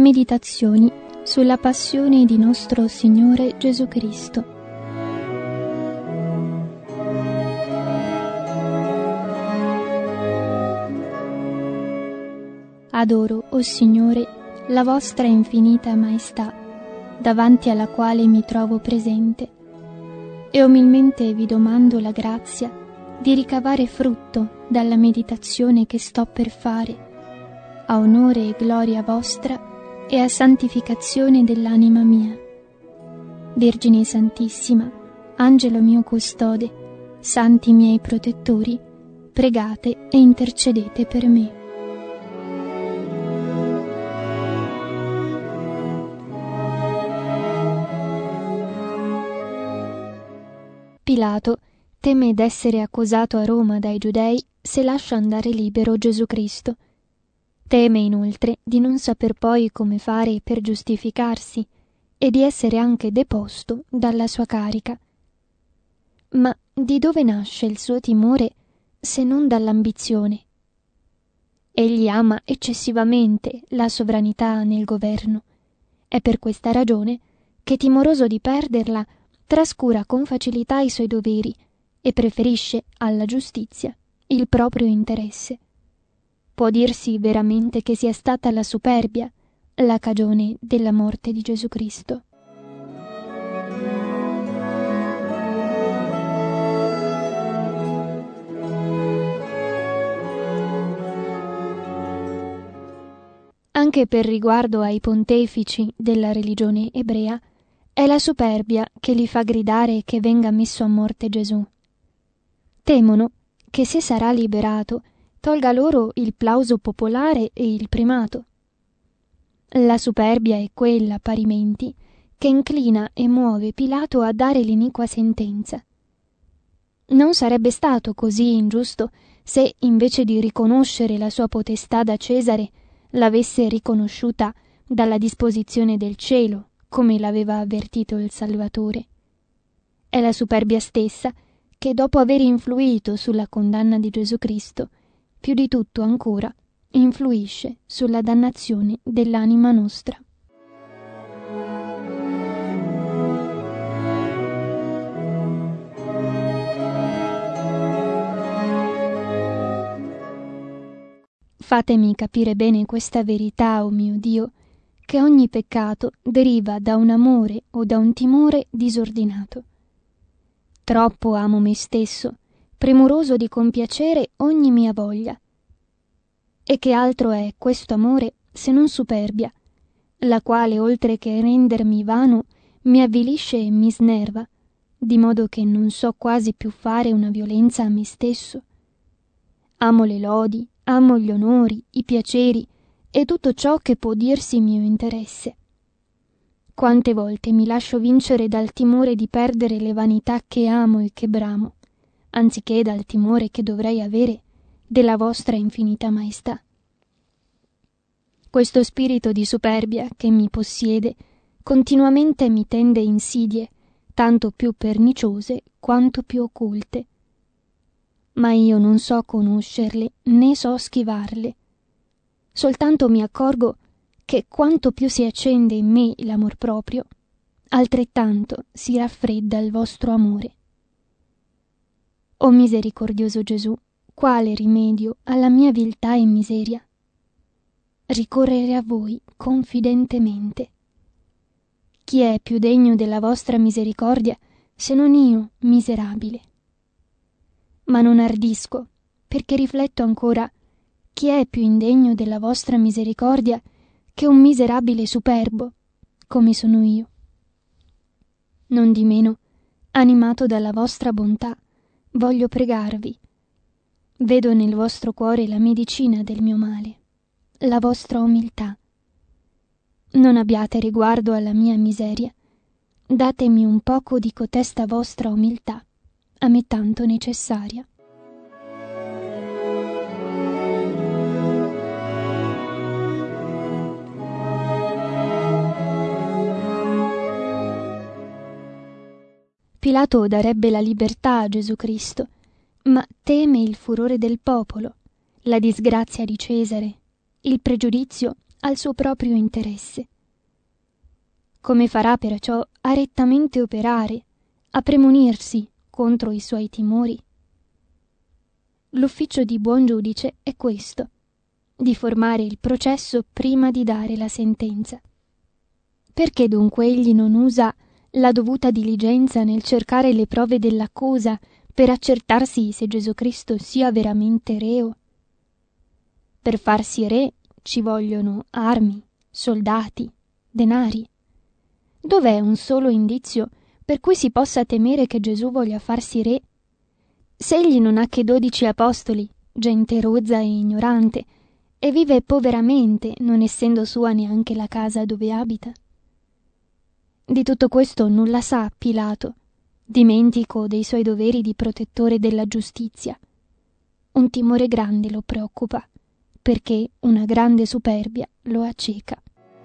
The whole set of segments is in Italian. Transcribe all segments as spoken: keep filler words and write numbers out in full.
Meditazioni sulla passione di nostro Signore Gesù Cristo. Adoro, o Signore, la vostra infinita maestà, davanti alla quale mi trovo presente, e umilmente vi domando la grazia di ricavare frutto dalla meditazione che sto per fare, a onore e gloria vostra e a santificazione dell'anima mia. Vergine Santissima, Angelo mio custode, santi miei protettori, pregate e intercedete per me. Pilato teme d'essere accusato a Roma dai giudei se lascia andare libero Gesù Cristo. Teme inoltre di non saper poi come fare per giustificarsi e di essere anche deposto dalla sua carica. Ma di dove nasce il suo timore se non dall'ambizione? Egli ama eccessivamente la sovranità nel governo. È per questa ragione che, timoroso di perderla, trascura con facilità i suoi doveri e preferisce alla giustizia il proprio interesse. Può dirsi veramente che sia stata la superbia la cagione della morte di Gesù Cristo. Anche per riguardo ai pontefici della religione ebrea, è la superbia che li fa gridare che venga messo a morte Gesù. Temono che se sarà liberato tolga loro il plauso popolare e il primato. La superbia è quella, parimenti, che inclina e muove Pilato a dare l'iniqua sentenza. Non sarebbe stato così ingiusto se, invece di riconoscere la sua potestà da Cesare, l'avesse riconosciuta dalla disposizione del cielo, come l'aveva avvertito il Salvatore. È la superbia stessa che, dopo aver influito sulla condanna di Gesù Cristo, più di tutto ancora influisce sulla dannazione dell'anima nostra. Fatemi capire bene questa verità, o mio Dio, che ogni peccato deriva da un amore o da un timore disordinato. Troppo amo me stesso, premuroso di compiacere ogni mia voglia. E che altro è questo amore se non superbia, la quale, oltre che rendermi vano, mi avvilisce e mi snerva, di modo che non so quasi più fare una violenza a me stesso. Amo le lodi, amo gli onori, i piaceri e tutto ciò che può dirsi mio interesse. Quante volte mi lascio vincere dal timore di perdere le vanità che amo e che bramo, anziché dal timore che dovrei avere della vostra infinita maestà. Questo spirito di superbia che mi possiede continuamente mi tende insidie, tanto più perniciose quanto più occulte. Ma io non so conoscerle né so schivarle. Soltanto mi accorgo che quanto più si accende in me l'amor proprio, altrettanto si raffredda il vostro amore. O misericordioso Gesù, quale rimedio alla mia viltà e miseria? Ricorrere a voi confidentemente. Chi è più degno della vostra misericordia se non io, miserabile? Ma non ardisco, perché rifletto ancora: chi è più indegno della vostra misericordia che un miserabile superbo, come sono io? Nondimeno, animato dalla vostra bontà, voglio pregarvi. Vedo nel vostro cuore la medicina del mio male, la vostra umiltà. Non abbiate riguardo alla mia miseria, datemi un poco di cotesta vostra umiltà, a me tanto necessaria. Pilato darebbe la libertà a Gesù Cristo, ma teme il furore del popolo, la disgrazia di Cesare, il pregiudizio al suo proprio interesse. Come farà perciò a rettamente operare, a premunirsi contro i suoi timori? L'ufficio di buon giudice è questo, di formare il processo prima di dare la sentenza. Perché dunque egli non usa la dovuta diligenza nel cercare le prove dell'accusa per accertarsi se Gesù Cristo sia veramente reo? Per farsi re ci vogliono armi, soldati, denari. Dov'è un solo indizio per cui si possa temere che Gesù voglia farsi re? Se egli non ha che dodici apostoli, gente rozza e ignorante, e vive poveramente, non essendo sua neanche la casa dove abita. Di tutto questo nulla sa Pilato, dimentico dei suoi doveri di protettore della giustizia. Un timore grande lo preoccupa, perché una grande superbia lo acceca.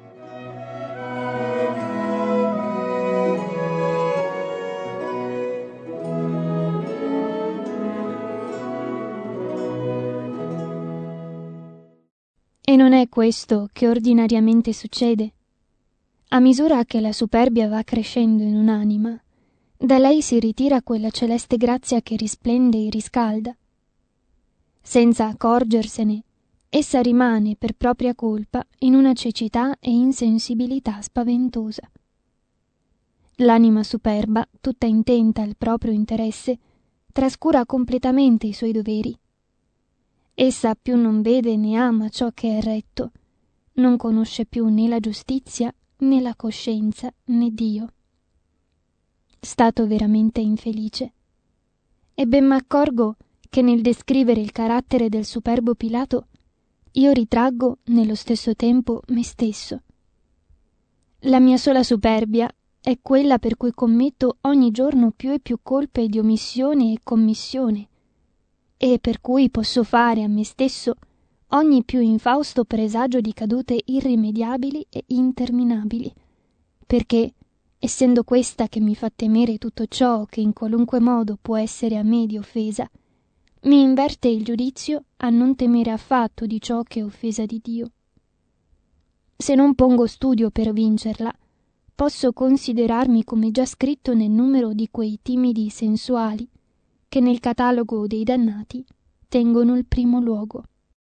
E non è questo che ordinariamente succede. A misura che la superbia va crescendo in un'anima, da lei si ritira quella celeste grazia che risplende e riscalda. Senza accorgersene, essa rimane per propria colpa in una cecità e insensibilità spaventosa. L'anima superba, tutta intenta al proprio interesse, trascura completamente i suoi doveri. Essa più non vede né ama ciò che è retto, non conosce più né la giustizia, né la coscienza, né Dio. Stato veramente infelice. E ben m'accorgo che nel descrivere il carattere del superbo Pilato io ritraggo nello stesso tempo me stesso. La mia sola superbia è quella per cui commetto ogni giorno più e più colpe di omissione e commissione, e per cui posso fare a me stesso ogni più infausto presagio di cadute irrimediabili e interminabili, perché, essendo questa che mi fa temere tutto ciò che in qualunque modo può essere a me di offesa, mi inverte il giudizio a non temere affatto di ciò che è offesa di Dio. Se non pongo studio per vincerla, posso considerarmi come già scritto nel numero di quei timidi sensuali che nel catalogo dei dannati tengono il primo luogo.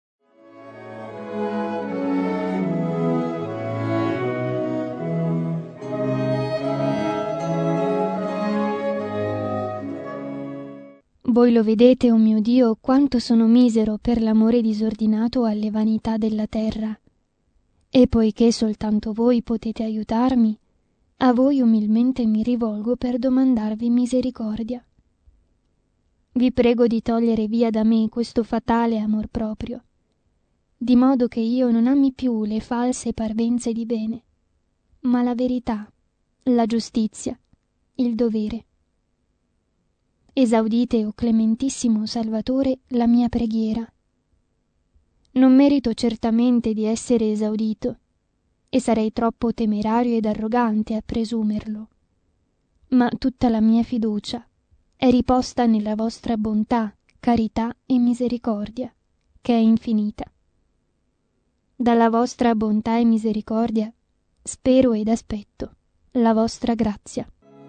Voi lo vedete, o mio Dio, quanto sono misero per l'amore disordinato alle vanità della terra. E poiché soltanto voi potete aiutarmi, a voi umilmente mi rivolgo per domandarvi misericordia. Vi prego di togliere via da me questo fatale amor proprio, di modo che io non ami più le false parvenze di bene, ma la verità, la giustizia, il dovere. Esaudite, o clementissimo Salvatore, la mia preghiera. Non merito certamente di essere esaudito, e sarei troppo temerario ed arrogante a presumerlo, ma tutta la mia fiducia è riposta nella vostra bontà, carità e misericordia, che è infinita. Dalla vostra bontà e misericordia spero ed aspetto la vostra grazia.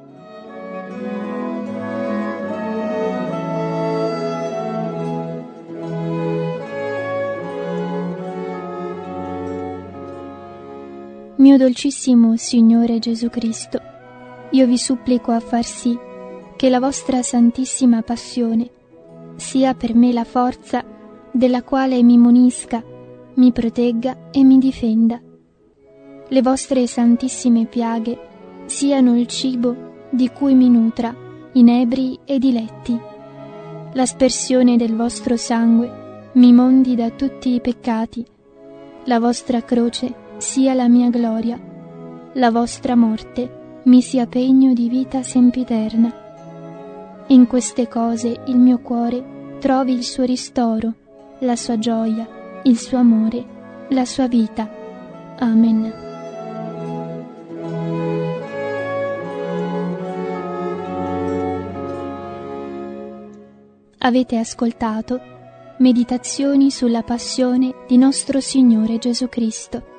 Mio dolcissimo Signore Gesù Cristo, io vi supplico a far sì che la vostra santissima passione sia per me la forza della quale mi munisca, mi protegga e mi difenda. Le vostre santissime piaghe siano il cibo di cui mi nutra, inebri e diletti. L'aspersione del vostro sangue mi mondi da tutti i peccati. La vostra croce sia la mia gloria, la vostra morte mi sia pegno di vita sempiterna. In queste cose il mio cuore trovi il suo ristoro, la sua gioia, il suo amore, la sua vita. Amen. Avete ascoltato Meditazioni sulla passione di nostro Signore Gesù Cristo.